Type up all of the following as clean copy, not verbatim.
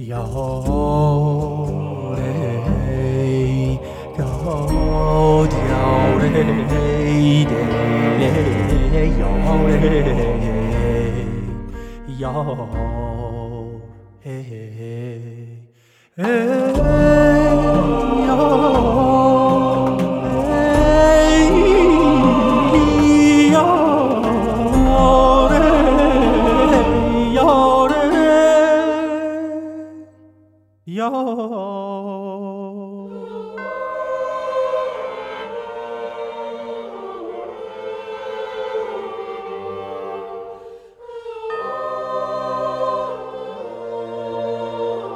呀嘞，高调嘞嘞嘞哟嘞哟嘿嘿哟嘿哟嘞哟嘞哟。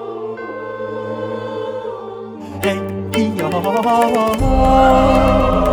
嘿哟。